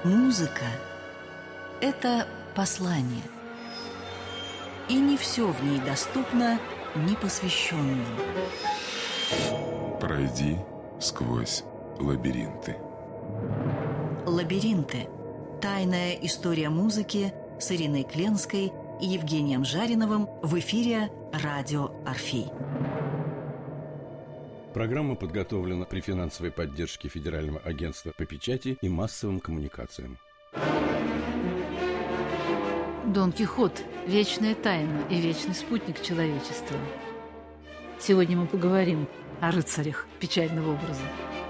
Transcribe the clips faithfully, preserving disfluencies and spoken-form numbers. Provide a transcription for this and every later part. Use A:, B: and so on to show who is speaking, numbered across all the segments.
A: Музыка – это послание. И не все в ней доступно непосвященным.
B: Пройди сквозь лабиринты.
A: Лабиринты. Тайная история музыки с Ириной Кленской и Евгением Жариновым в эфире «Радио Орфей».
C: Программа подготовлена при финансовой поддержке Федерального агентства по печати и массовым коммуникациям.
D: Дон Кихот – вечная тайна и вечный спутник человечества. Сегодня мы поговорим о рыцарях печального образа.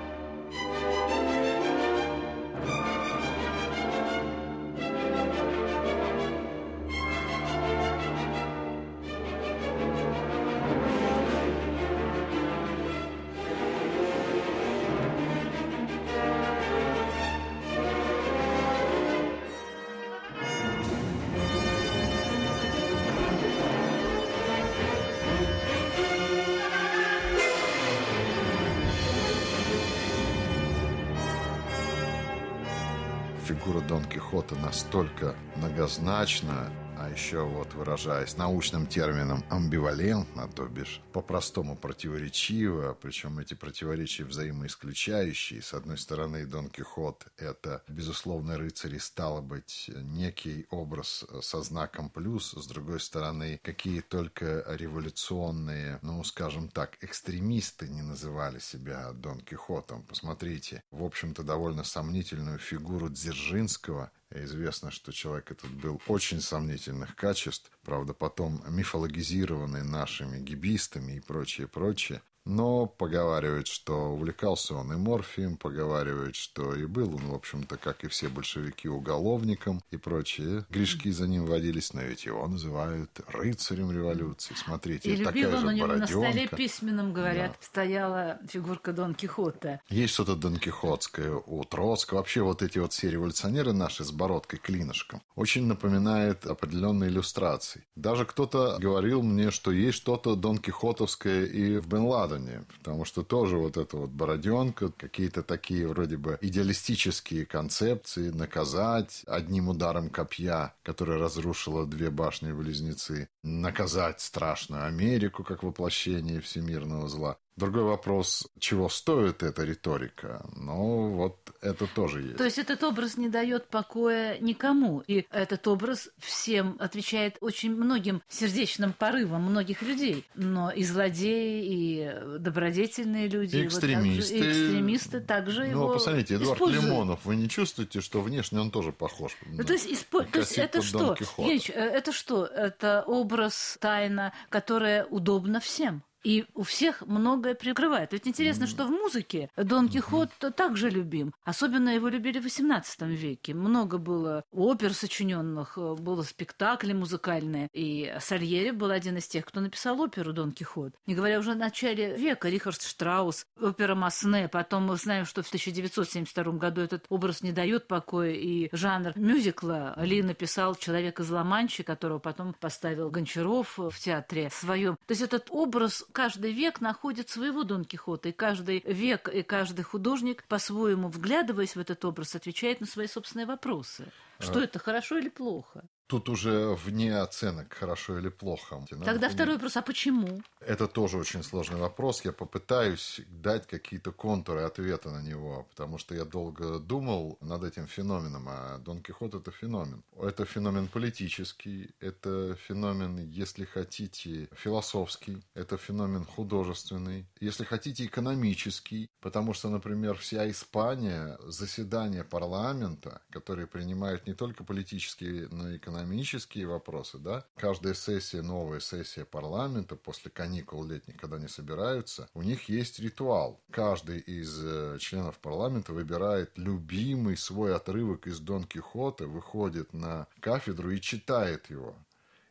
E: Фигура Дон Кихота настолько многозначна, а еще, вот выражаясь научным термином, амбивалентно, то бишь по-простому противоречиво, причем эти противоречия взаимоисключающие. С одной стороны, Дон Кихот – это, безусловно, рыцарь, и стало быть, некий образ со знаком плюс. С другой стороны, какие только революционные, ну, скажем так, экстремисты не называли себя Дон Кихотом. Посмотрите, в общем-то, довольно сомнительную фигуру Дзержинского. Известно, что человек этот был очень сомнительных качеств, правда, потом мифологизированный нашими гибистами и прочее, прочее. Но поговаривают, что увлекался он и морфием, поговаривают, что и был он, в общем-то, как и все большевики, уголовником и прочие. Грешки за ним водились, но ведь его называют рыцарем революции. Смотрите,
D: и
E: такая
D: любил он,
E: же
D: у него
E: бороденка.
D: на столе письменном, говорят,
E: Да.
D: стояла фигурка Дон Кихота.
E: Есть что-то Дон Кихотское у Троцкого. Вообще вот эти вот все революционеры наши с бородкой, клинышком, очень напоминают определенные иллюстрации. Даже кто-то говорил мне, что есть что-то Дон Кихотовское и в Бен Ладене, потому что тоже вот эта вот бороденка, какие-то такие вроде бы идеалистические концепции, наказать одним ударом копья, которое разрушило две башни-близнецы, наказать страшную Америку как воплощение всемирного зла. Другой вопрос, чего стоит эта риторика? Ну, вот это тоже есть.
D: То есть этот образ не дает покоя никому. И этот образ всем отвечает очень многим сердечным порывам многих людей. Но и злодеи, и добродетельные люди,
E: и экстремисты.
D: Вот также, и экстремисты также
E: ну,
D: его
E: посмотрите, Эдуард
D: используют.
E: Лимонов, вы не чувствуете, что внешне он тоже похож?
D: Ну, то есть, испо... то есть это что? Евгений, это что? Это образ, тайна, которая удобна всем. И у всех многое прикрывает. Ведь интересно, mm. что в музыке Дон Кихот mm-hmm. также любим. Особенно его любили в восемнадцатом веке. Много было опер сочиненных, было спектакли музыкальные. И Сальери был один из тех, кто написал оперу «Дон Кихот». Не говоря уже о начале века, Рихард Штраус, опера «Масне». Потом мы знаем, что в тысяча девятьсот семьдесят втором году этот образ не дает покоя. И жанр мюзикла Ли написал «Человек из Ла-Манчи», которого потом поставил Гончаров в театре своем. То есть этот образ... Каждый век находит своего Дон Кихота, и каждый век и каждый художник, по-своему вглядываясь в этот образ, отвечает на свои собственные вопросы. Что а... это, хорошо или плохо?
E: Тут уже вне оценок, хорошо или плохо.
D: Тогда второй вопрос, а почему?
E: Это тоже очень сложный вопрос. Я попытаюсь дать какие-то контуры ответа на него, потому что я долго думал над этим феноменом, а Дон Кихот – это феномен. Это феномен политический, это феномен, если хотите, философский, это феномен художественный, если хотите, экономический, потому что, например, вся Испания, заседания парламента, которые принимают не только политические, но и экономические, экономические вопросы, да, каждая сессия, новая сессия парламента после каникул летних, когда они собираются, у них есть ритуал. Каждый из членов парламента выбирает любимый свой отрывок из Дон Кихота, выходит на кафедру и читает его.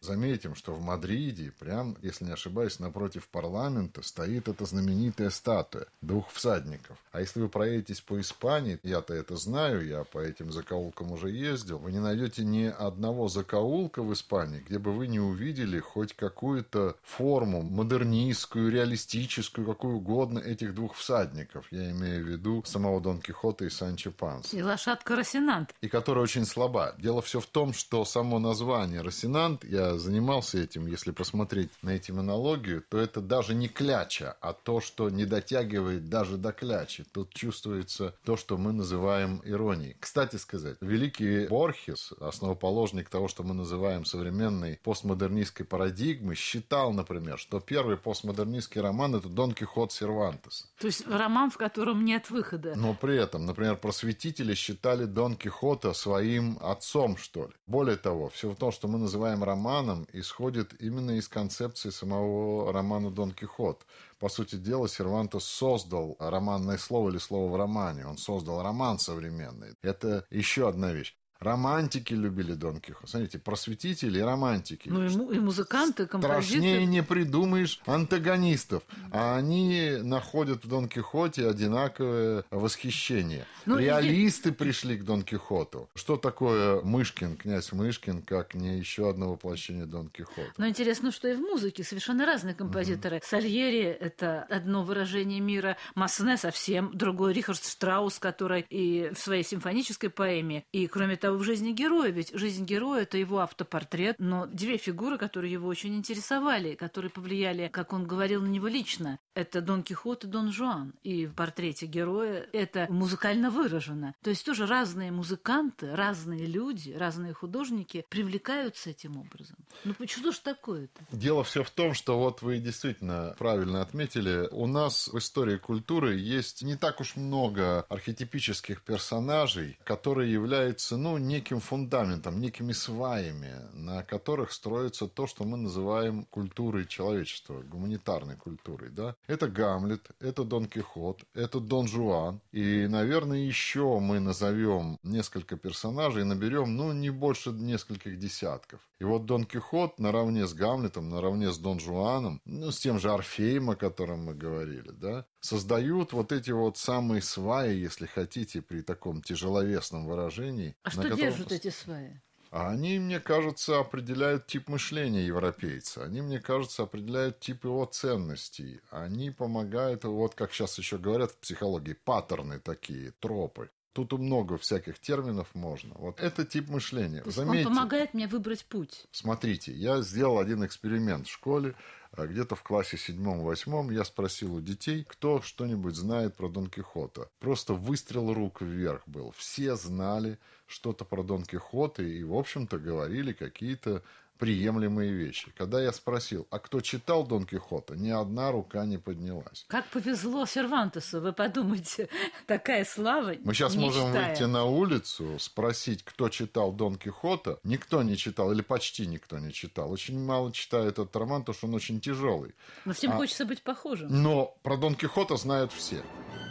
E: Заметим, что в Мадриде, прям, если не ошибаюсь, напротив парламента стоит эта знаменитая статуя двух всадников. А если вы проедетесь по Испании, я-то это знаю, я по этим закоулкам уже ездил, вы не найдете ни одного закоулка в Испании, где бы вы не увидели хоть какую-то форму модернистскую, реалистическую, какую угодно этих двух всадников. Я имею в виду самого Дон Кихота и Санчо Панса.
D: И лошадка Росинант.
E: И которая очень слаба. Дело все в том, что само название Росинант, я занимался этим, если посмотреть на этимологию, то это даже не кляча, а то, что не дотягивает даже до клячи. Тут чувствуется то, что мы называем иронией. Кстати сказать, великий Борхес, основоположник того, что мы называем современной постмодернистской парадигмой, считал, например, что первый постмодернистский роман – это Дон Кихот Сервантеса.
D: То есть роман, в котором нет выхода.
E: Но при этом, например, просветители считали Дон Кихота своим отцом, что ли. Более того, все в том, что мы называем романом, исходит именно из концепции самого романа «Дон Кихот». По сути дела, Сервантес создал романное слово или слово в романе. Он создал роман современный. Это еще одна вещь. Романтики любили Дон Кихота. Смотрите, просветители и романтики.
D: Ну и, и музыканты, композиторы.
E: Страшнее не придумаешь антагонистов. А они находят в Дон Кихоте одинаковое восхищение. Ну, Реалисты и... пришли к Дон Кихоту. Что такое Мышкин, князь Мышкин, как не еще одно воплощение Дон Кихота?
D: Но интересно, что и в музыке совершенно разные композиторы. Угу. Сальери – это одно выражение мира. Масне совсем другой. Рихард Штраус, который и в своей симфонической поэме, и, кроме того, в «Жизни героя», ведь «Жизнь героя» — это его автопортрет, но две фигуры, которые его очень интересовали, которые повлияли, как он говорил, на него лично. Это Дон Кихот и Дон Жуан. И в портрете героя это музыкально выражено. То есть тоже разные музыканты, разные люди, разные художники привлекаются этим образом. Ну что ж такое-то?
E: Дело все в том, что вот вы действительно правильно отметили, у нас в истории культуры есть не так уж много архетипических персонажей, которые являются, ну, неким фундаментом, некими сваями, на которых строится то, что мы называем культурой человечества, гуманитарной культурой, да? Это Гамлет, это Дон Кихот, это Дон Жуан. И, наверное, еще мы назовем несколько персонажей, наберем, ну, не больше нескольких десятков. И вот Дон Кихот наравне с Гамлетом, наравне с Дон Жуаном, ну, с тем же Орфеем, о котором мы говорили, да, создают вот эти вот самые сваи, если хотите, при таком тяжеловесном выражении.
D: А что держат котором... эти сваи?
E: А они, мне кажется, определяют тип мышления европейца. Они, мне кажется, определяют тип его ценностей. Они помогают, вот как сейчас еще говорят в психологии, паттерны такие, тропы. Тут много всяких терминов можно. Вот это тип мышления.
D: Заметьте, он помогает мне выбрать путь.
E: Смотрите, я сделал один эксперимент в школе. Где-то в классе седьмом-восьмом я спросил у детей, кто что-нибудь знает про Дон Кихота. Просто выстрел рук вверх был. Все знали что-то про Дон Кихота и, в общем-то, говорили какие-то приемлемые вещи. Когда я спросил, а кто читал Дон Кихота, ни одна рука не поднялась.
D: Как повезло Сервантесу, вы подумайте, такая слава.
E: Мы сейчас
D: не
E: можем
D: читая.
E: выйти на улицу, спросить, кто читал Дон Кихота. Никто не читал, или почти никто не читал. Очень мало читают этот роман, потому что он очень тяжелый.
D: Но всем
E: а...
D: хочется быть похожим.
E: Но про Дон Кихота знают все.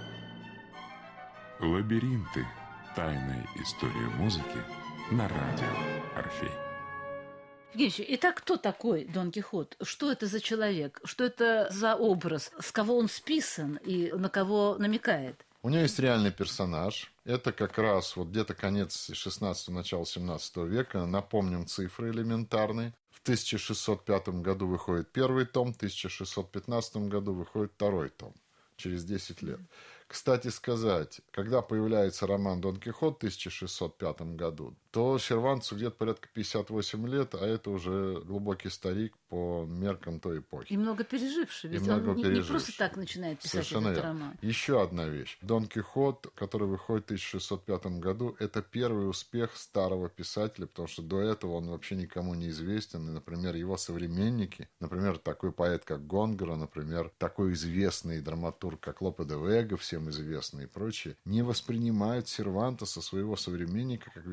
B: Лабиринты. Тайная история музыки на радио Орфей.
D: Евгений, итак, кто такой Дон Кихот? Что это за человек? Что это за образ? С кого он списан и на кого намекает?
E: У него есть реальный персонаж. Это как раз вот где-то конец шестнадцатого, начало семнадцатого века. Напомним цифры элементарные. В тысяча шестьсот пятом году выходит первый том, в тысяча шестьсот пятнадцатом году выходит второй том. Через десять лет. Кстати сказать, когда появляется роман «Дон Кихот» в тысяча шестьсот пятом году, то Сервантесу где-то порядка пятьдесят восемь лет, а это уже глубокий старик по меркам той эпохи.
D: И много переживший, ведь он не, не просто так начинает писать
E: Совершенно
D: этот
E: верно.
D: роман.
E: Еще одна вещь. «Дон Кихот», который выходит в тысяча шестьсот пятом году, это первый успех старого писателя, потому что до этого он вообще никому не известен. И, например, его современники, например, такой поэт, как Гонгора, например, такой известный драматург, как Лопе де Вега, всем известный и прочее, не воспринимают Сервантеса, своего современника, как великого писателя.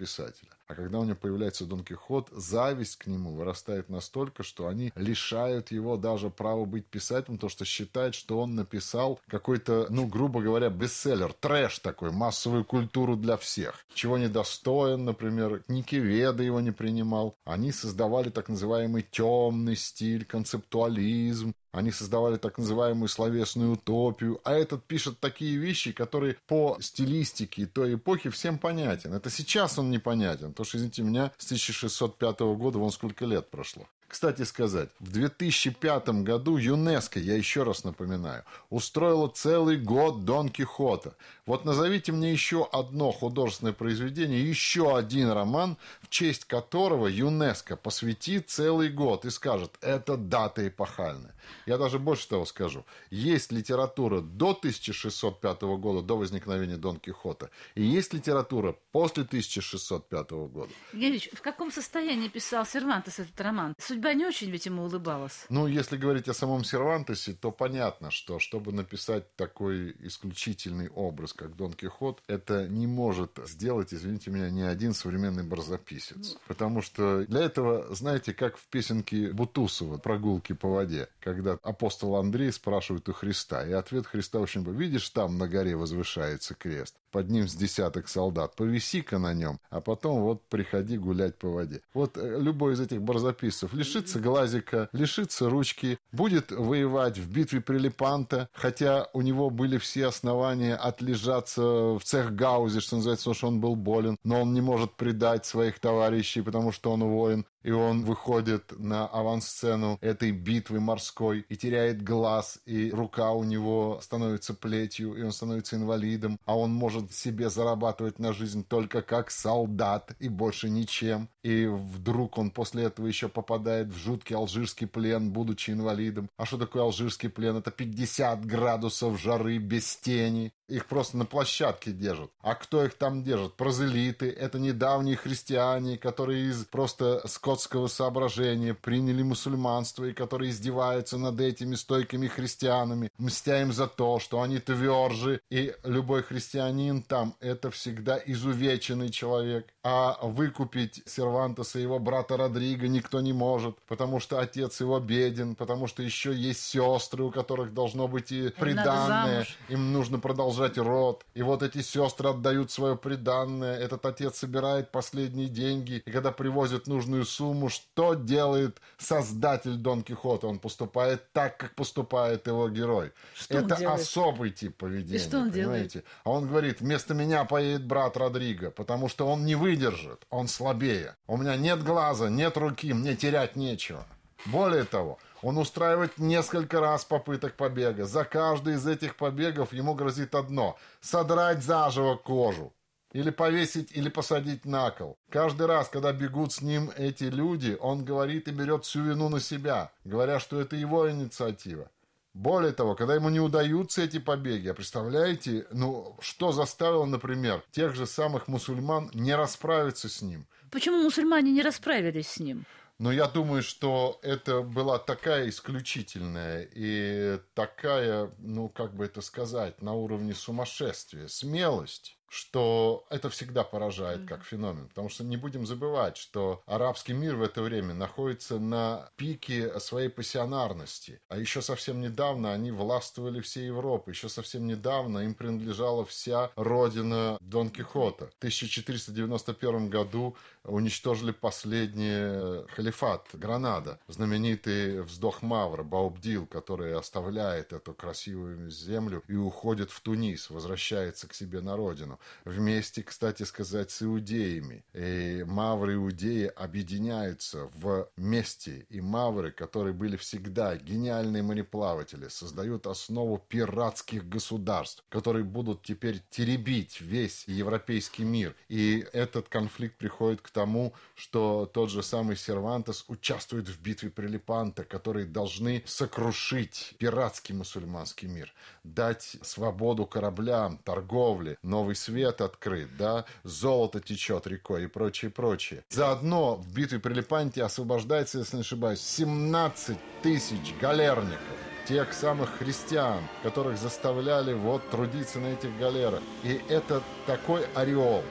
E: писателя. А когда у него появляется Дон Кихот, зависть к нему вырастает настолько, что они лишают его даже права быть писателем, потому что считают, что он написал какой-то, ну, грубо говоря, бестселлер, трэш такой, массовую культуру для всех. Чего недостоин, например, Никеведа его не принимал. Они создавали так называемый темный стиль, концептуализм. Они создавали так называемую словесную утопию. А этот пишет такие вещи, которые по стилистике той эпохи всем понятен. Это сейчас он непонятен. Потому что, извините меня, с тысяча шестьсот пятого года вон сколько лет прошло. Кстати сказать, в две тысячи пятом году ЮНЕСКО, я еще раз напоминаю, устроила целый год Дон Кихота. Вот назовите мне еще одно художественное произведение, еще один роман, в честь которого ЮНЕСКО посвятит целый год и скажет, это дата эпохальная. Я даже больше того скажу. Есть литература до тысяча шестьсот пятого года, до возникновения Дон Кихота, и есть литература после тысяча шестьсот пятого года.
D: Генрич, в каком состоянии писал Сервантес этот роман? Судьба не очень ведь ему улыбалась.
E: Ну, если говорить о самом Сервантесе, то понятно, что чтобы написать такой исключительный образ, как Дон Кихот, это не может сделать, извините меня, ни один современный барзаписец. Потому что для этого, знаете, как в песенке Бутусова «Прогулки по воде», когда апостол Андрей спрашивает у Христа, и ответ Христа очень был: видишь, там на горе возвышается крест, под ним с десяток солдат, повиси-ка на нем, а потом вот приходи гулять по воде. Вот любой из этих барзаписцев лишится глазика, лишится ручки, будет воевать в битве при Лепанто, хотя у него были все основания отлежаться в цехгаузе, что называется, потому что он был болен, но он не может предать своих товарищей, потому что он воин. И он выходит на авансцену этой битвы морской и теряет глаз, и рука у него становится плетью, и он становится инвалидом, а он может себе зарабатывать на жизнь только как солдат и больше ничем. И вдруг он после этого еще попадает в жуткий алжирский плен, будучи инвалидом. А что такое алжирский плен? Это пятьдесят градусов жары без тени. Их просто на площадке держат. А кто их там держит? Прозелиты. Это недавние христиане, которые из просто скотского соображения приняли мусульманство и которые издеваются над этими стойкими христианами, мстя им за то, что они тверже. И любой христианин там — это всегда изувеченный человек. А выкупить Сервантеса и его брата Родриго никто не может, потому что отец его беден, потому что еще есть сестры, у которых должно быть и приданное. Им нужно продолжать род. И вот эти сестры отдают свое приданное. Этот отец собирает последние деньги. И когда привозят нужную сумму, что делает создатель Дон Кихота? Он поступает так, как поступает его герой.
D: Что
E: Это особый тип поведения. И что он понимаете? Делает? А он говорит: вместо меня поедет брат Родриго, потому что он не выдержит. Он слабее. У меня нет глаза, нет руки, мне терять нечего. Более того, он устраивает несколько раз попыток побега. За каждый из этих побегов ему грозит одно – содрать заживо кожу. Или повесить, или посадить на кол. Каждый раз, когда бегут с ним эти люди, он говорит и берет всю вину на себя, говоря, что это его инициатива. Более того, когда ему не удаются эти побеги, а представляете, ну, что заставило, например, тех же самых мусульман не расправиться с ним?
D: Почему мусульмане не расправились с ним?
E: Но я думаю, что это была такая исключительная и такая, ну, как бы это сказать, на уровне сумасшествия, смелость, что это всегда поражает как феномен. Потому что не будем забывать, что арабский мир в это время находится на пике своей пассионарности. А еще совсем недавно они властвовали всей Европой. Еще совсем недавно им принадлежала вся родина Дон Кихота. В тысяча четыреста девяносто первом году уничтожили последний халифат Гранада. Знаменитый вздох Мавра, Баобдил, который оставляет эту красивую землю и уходит в Тунис, возвращается к себе на родину. Вместе, кстати сказать, с иудеями. И мавры и иудеи объединяются вместе. И мавры, которые были всегда гениальные мореплаватели, создают основу пиратских государств, которые будут теперь теребить весь европейский мир. И этот конфликт приходит к тому, что тот же самый Сервантес участвует в битве при Лепанто, которые должны сокрушить пиратский мусульманский мир, дать свободу кораблям, торговле, новый свет открыт, да, золото течет рекой и прочее, прочее. Заодно в битве при Лепанте освобождается, если не ошибаюсь, семнадцать тысяч галерников, тех самых христиан, которых заставляли вот трудиться на этих галерах. И это такой ореол,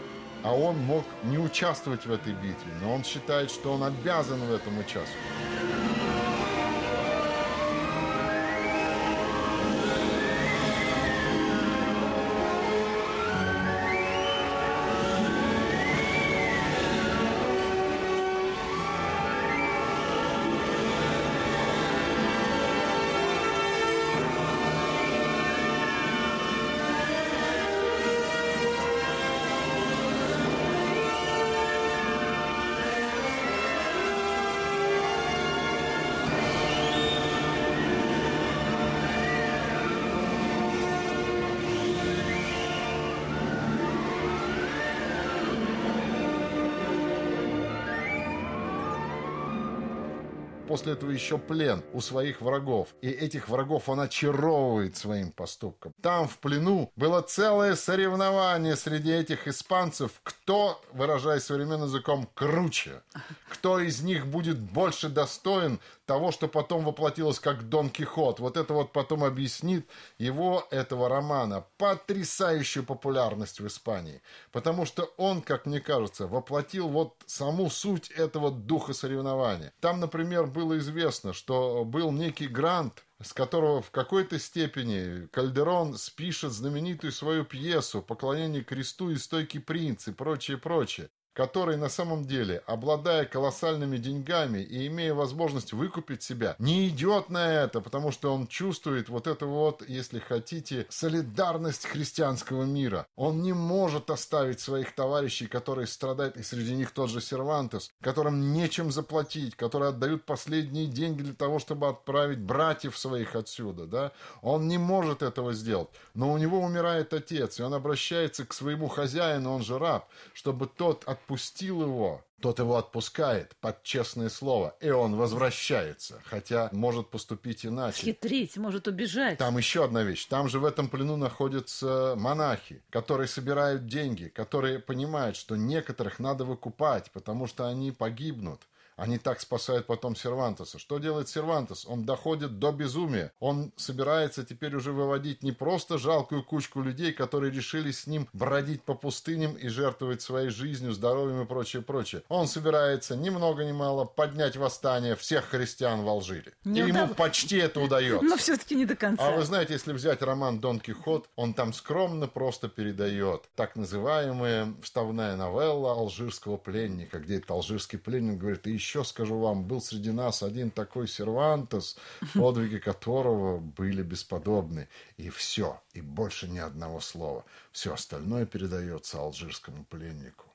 E: а он мог не участвовать в этой битве, но он считает, что он обязан в этом участвовать. После этого еще плен у своих врагов. И этих врагов он очаровывает своим поступком. Там, в плену, было целое соревнование среди этих испанцев, кто, выражаясь современным языком, круче. Кто из них будет больше достоин того, что потом воплотилось как Дон Кихот. Вот это вот потом объяснит его, этого романа, потрясающую популярность в Испании. Потому что он, как мне кажется, воплотил вот саму суть этого духа соревнования. Там, например, было известно, что был некий Грант, с которого в какой-то степени Кальдерон спишет знаменитую свою пьесу «Поклонение кресту» и «Стойкий принц» и прочее, прочее, который на самом деле, обладая колоссальными деньгами и имея возможность выкупить себя, не идет на это, потому что он чувствует вот это вот, если хотите, солидарность христианского мира. Он не может оставить своих товарищей, которые страдают, и среди них тот же Сервантес, которым нечем заплатить, которые отдают последние деньги для того, чтобы отправить братьев своих отсюда, да? Он не может этого сделать. Но у него умирает отец, и он обращается к своему хозяину, он же раб, чтобы тот от отпустил его, тот его отпускает под честное слово, и он возвращается, хотя может поступить иначе.
D: Хитрить, может убежать.
E: Там еще одна вещь. Там же в этом плену находятся монахи, которые собирают деньги, которые понимают, что некоторых надо выкупать, потому что они погибнут. Они так спасают потом Сервантеса. Что делает Сервантес? Он доходит до безумия. Он собирается теперь уже выводить не просто жалкую кучку людей, которые решили с ним бродить по пустыням и жертвовать своей жизнью, здоровьем и прочее, прочее. Он собирается ни много ни мало поднять восстание всех христиан в Алжире. Не и удав... ему почти это удается.
D: Но все-таки не до конца.
E: А вы знаете, если взять роман «Дон Кихот», он там скромно просто передает так называемая вставная новелла алжирского пленника, где этот алжирский пленник говорит: и еще скажу вам, был среди нас один такой Сервантес, подвиги которого были бесподобны. И все, и больше ни одного слова. Все остальное передается алжирскому пленнику.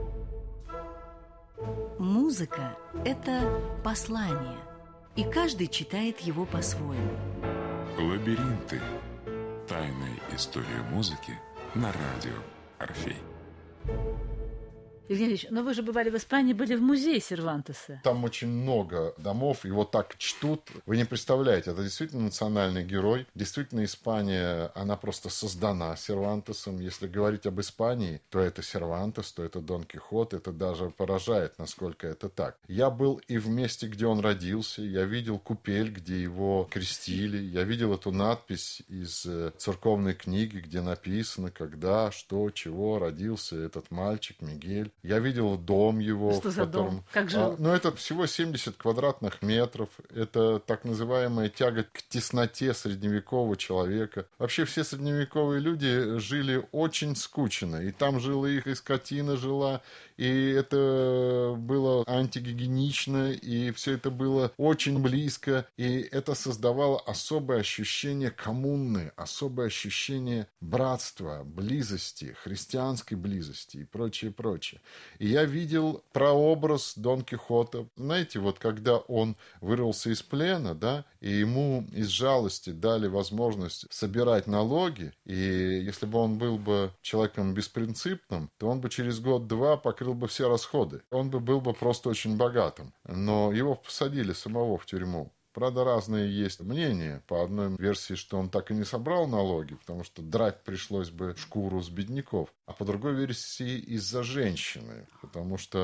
A: Музыка – это послание, и каждый читает его по-своему.
B: Лабиринты. Тайная история музыки на радио Орфей.
D: Евгений Ильич, но вы же бывали в Испании, были в музее Сервантеса.
E: Там очень много домов, его так чтут. Вы не представляете, это действительно национальный герой. Действительно, Испания, она просто создана Сервантесом. Если говорить об Испании, то это Сервантес, то это Дон Кихот. Это даже поражает, насколько это так. Я был и в месте, где он родился. Я видел купель, где его крестили. Я видел эту надпись из церковной книги, где написано, когда, что, чего родился этот мальчик Мигель. Я видел дом его.
D: Что за
E: котором...
D: дом? Как жил?
E: А, ну, это всего семьдесят квадратных метров. Это так называемая тяга к тесноте средневекового человека. Вообще все средневековые люди жили очень скучно. И там жила их, и скотина жила, и это было антигигиенично, и все это было очень близко. И это создавало особое ощущение коммуны, особое ощущение братства, близости, христианской близости и прочее, прочее. И я видел прообраз Дон Кихота. Знаете, вот когда он вырвался из плена, да, и ему из жалости дали возможность собирать налоги, и если бы он был бы человеком беспринципным, то он бы через год-два покрыл бы все расходы. Он бы был бы просто очень богатым. Но его посадили самого в тюрьму. Правда, разные есть мнения. По одной версии, что он так и не собрал налоги, потому что драть пришлось бы шкуру с бедняков. А по другой версии, из-за женщины. Потому что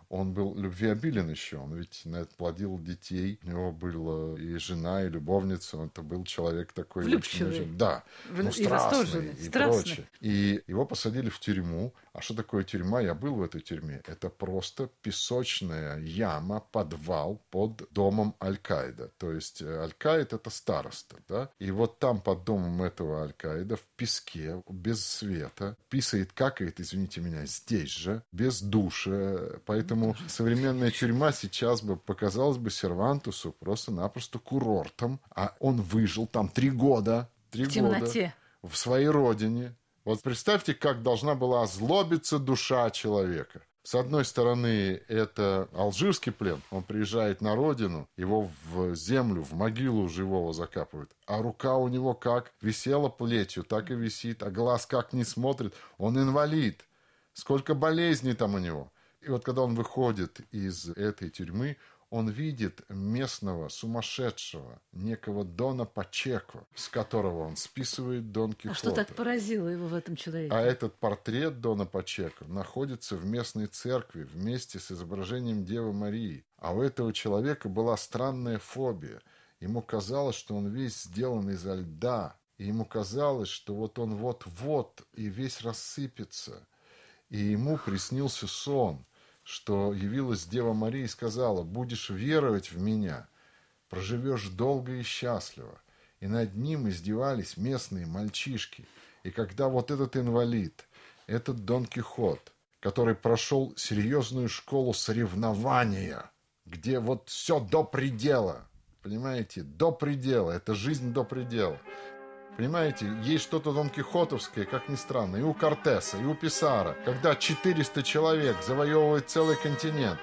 E: он был любвеобилен еще. Он ведь плодил детей. У него была и жена, и любовница. Он это был человек такой...
D: Влюбчивый.
E: Очень, да.
D: В...
E: Ну,
D: и
E: страстный, и
D: страстный.
E: прочее. И его посадили в тюрьму. А что такое тюрьма? Я был в этой тюрьме. Это просто песочная яма, подвал под домом Аль-Каида. То есть Аль-Каид — это староста. Да? И вот там под домом этого Аль-Каида в песке, без света, писает, какает, извините меня, здесь же, без душа. Поэтому современная тюрьма сейчас бы показалась бы Сервантесу просто-напросто курортом. А он выжил там три года. Три
D: в темноте.
E: Года в своей родине. Вот представьте, как должна была озлобиться душа человека. С одной стороны, это алжирский плен. Он приезжает на родину, его в землю, в могилу живого закапывают. А рука у него как висела плетью, так и висит. А глаз как не смотрит. Он инвалид. Сколько болезней там у него. И вот когда он выходит из этой тюрьмы, он видит местного сумасшедшего, некого Дона Пачеко, с которого он списывает Дон Кихота.
D: А что так поразило его в этом человеке?
E: А этот портрет Дона Пачеко находится в местной церкви вместе с изображением Девы Марии. А у этого человека была странная фобия. Ему казалось, что он весь сделан изо льда. И ему казалось, что вот он вот-вот и весь рассыпется. И ему приснился сон, что явилась Дева Мария и сказала: «Будешь веровать в меня, проживешь долго и счастливо». И над ним издевались местные мальчишки. И когда вот этот инвалид, этот Дон Кихот, который прошел серьезную школу соревнования, где вот все до предела, понимаете, до предела, это жизнь до предела. Понимаете, есть что-то Дон Кихотовское, как ни странно, и у Кортеса, и у Писара, когда четыреста человек завоевывают целый континент.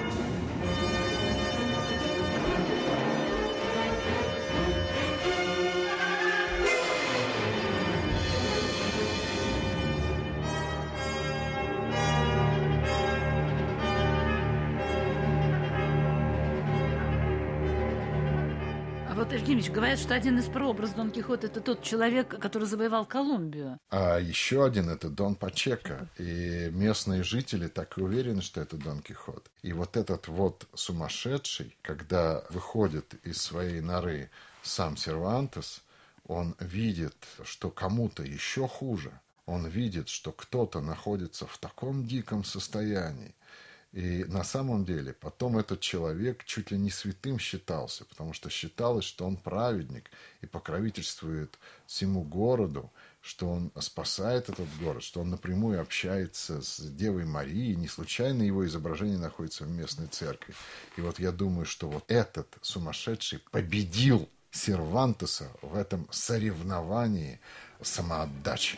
D: Евгений Ильич, говорят, что один из прообразов Дон Кихота — это тот человек, который завоевал Колумбию.
E: А еще один — это Дон Пачеко. И местные жители так и уверены, что это Дон Кихот. И вот этот вот сумасшедший, когда выходит из своей норы сам Сервантес, он видит, что кому-то еще хуже. Он видит, что кто-то находится в таком диком состоянии. И на самом деле потом этот человек чуть ли не святым считался, потому что считалось, что он праведник и покровительствует всему городу, что он спасает этот город, что он напрямую общается с Девой Марией. Не случайно его изображение находится в местной церкви. И вот я думаю, что вот этот сумасшедший победил Сервантеса в этом соревновании самоотдачи.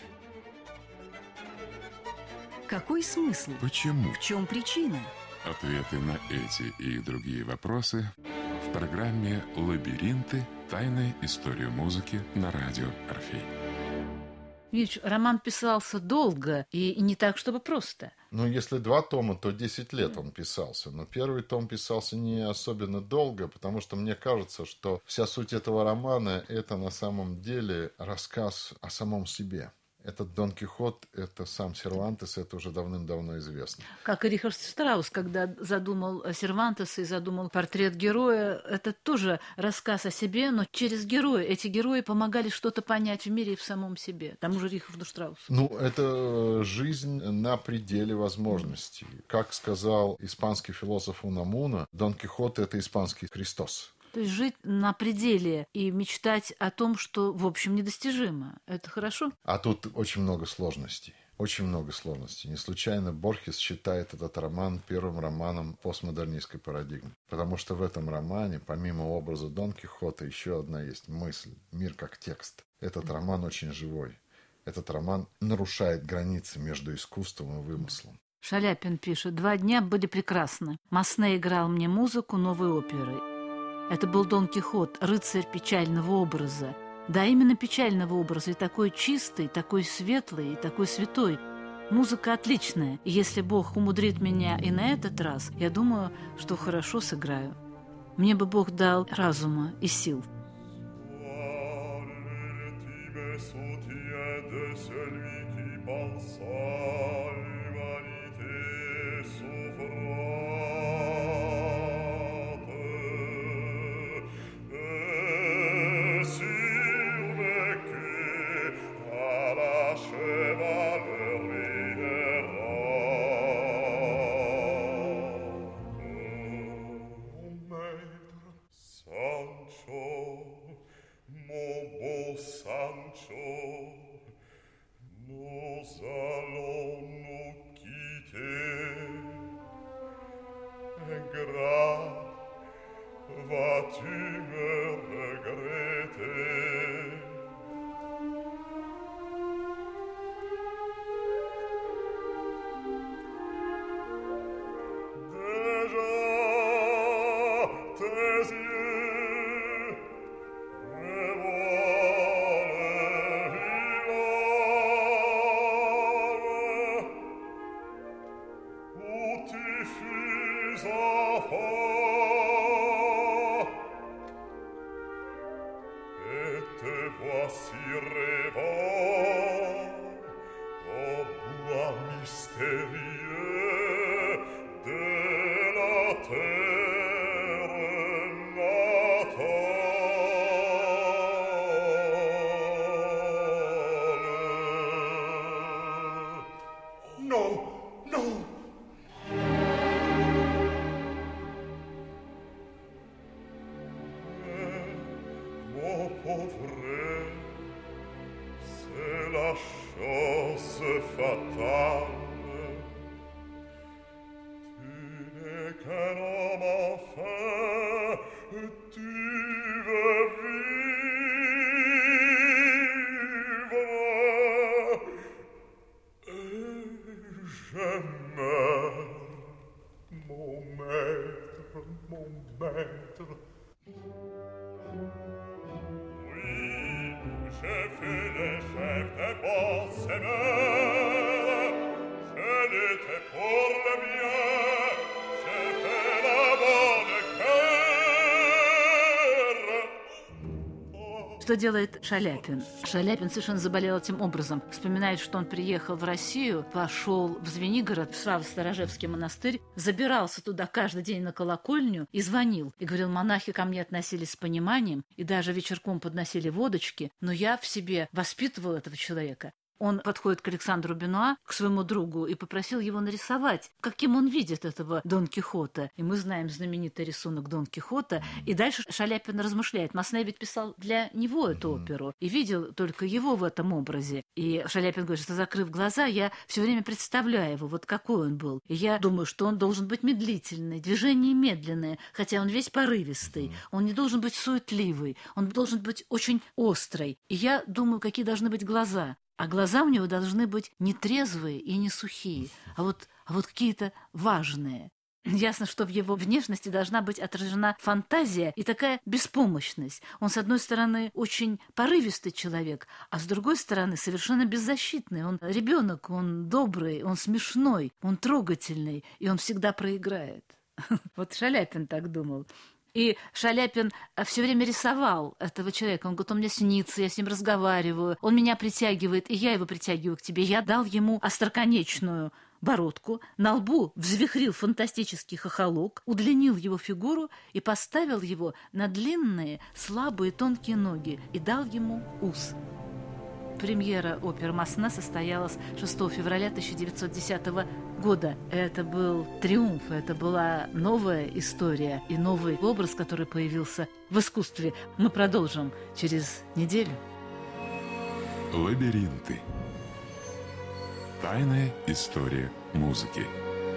A: Какой смысл?
B: Почему?
A: В чем причина?
B: Ответы на эти и другие вопросы в программе «Лабиринты. Тайная история музыки» на радио Орфей.
D: Видишь, роман писался долго и не так, чтобы просто.
E: Ну, если два тома, то десять лет он писался. Но первый том писался не особенно долго, потому что мне кажется, что вся суть этого романа – это на самом деле рассказ о самом себе. Этот Дон Кихот, это сам Сервантес, это уже давным-давно известно.
D: Как и Рихард Штраус, когда задумал Сервантеса и задумал портрет героя, это тоже рассказ о себе, но через героя. Эти герои помогали что-то понять в мире и в самом себе. Тому же Рихарду Штраусу.
E: Ну, это жизнь на пределе возможностей. Как сказал испанский философ Унамуна, Дон Кихот – это испанский Христос.
D: То есть жить на пределе и мечтать о том, что, в общем, недостижимо. Это хорошо?
E: А тут очень много сложностей. Очень много сложностей. Не случайно Борхес считает этот роман первым романом постмодернистской парадигмы. Потому что в этом романе, помимо образа Дон Кихота, еще одна есть мысль. Мир как текст. Этот роман очень живой. Этот роман нарушает границы между искусством и вымыслом.
D: Шаляпин пишет: «Два дня были прекрасны. Масне играл мне музыку новой оперы. Это был Дон Кихот, рыцарь печального образа. Да, именно печального образа, и такой чистый, такой светлый, и такой святой. Музыка отличная, и если Бог умудрит меня и на этот раз, я думаю, что хорошо сыграю. Мне бы Бог дал разума и сил». Что делает Шаляпин? Шаляпин совершенно заболел этим образом. Вспоминает, что он приехал в Россию, пошел в Звенигород, в Свято-Сторожевский монастырь, забирался туда каждый день на колокольню и звонил. И говорил, монахи ко мне относились с пониманием, и даже вечерком подносили водочки, но я в себе воспитывал этого человека. Он подходит к Александру Бенуа, к своему другу, и попросил его нарисовать, каким он видит этого Дон Кихота. И мы знаем знаменитый рисунок Дон Кихота. И дальше Шаляпин размышляет. Масне ведь писал для него эту оперу и видел только его в этом образе. И Шаляпин говорит, что, закрыв глаза, я все время представляю его, вот какой он был. И я думаю, что он должен быть медлительный, движение медленное, хотя он весь порывистый. Он не должен быть суетливый, он должен быть очень острый. И я думаю, какие должны быть глаза. А глаза у него должны быть не трезвые и не сухие, а вот, а вот какие-то важные. Ясно, что в его внешности должна быть отражена фантазия и такая беспомощность. Он, с одной стороны, очень порывистый человек, а с другой стороны, совершенно беззащитный. Он ребенок, он добрый, он смешной, он трогательный, и он всегда проиграет. Вот Шаляпин так думал. И Шаляпин все время рисовал этого человека. Он говорит, он мне снится, я с ним разговариваю, он меня притягивает, и я его притягиваю к тебе. Я дал ему остроконечную бородку, на лбу взвихрил фантастический хохолок, удлинил его фигуру и поставил его на длинные, слабые, тонкие ноги и дал ему ус. Премьера оперы Масне состоялась шестого февраля тысяча девятьсот десятого года. Это был триумф, это была новая история и новый образ, который появился в искусстве. Мы продолжим через неделю.
B: Лабиринты. Тайная история музыки.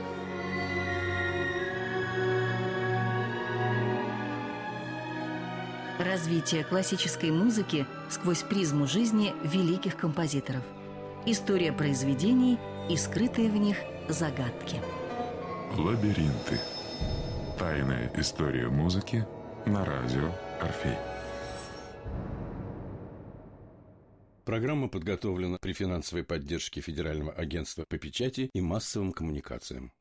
A: Развитие классической музыки сквозь призму жизни великих композиторов. История произведений и скрытые в них загадки.
B: Лабиринты. Тайная история музыки на радио Орфей.
C: Программа подготовлена при финансовой поддержке Федерального агентства по печати и массовым коммуникациям.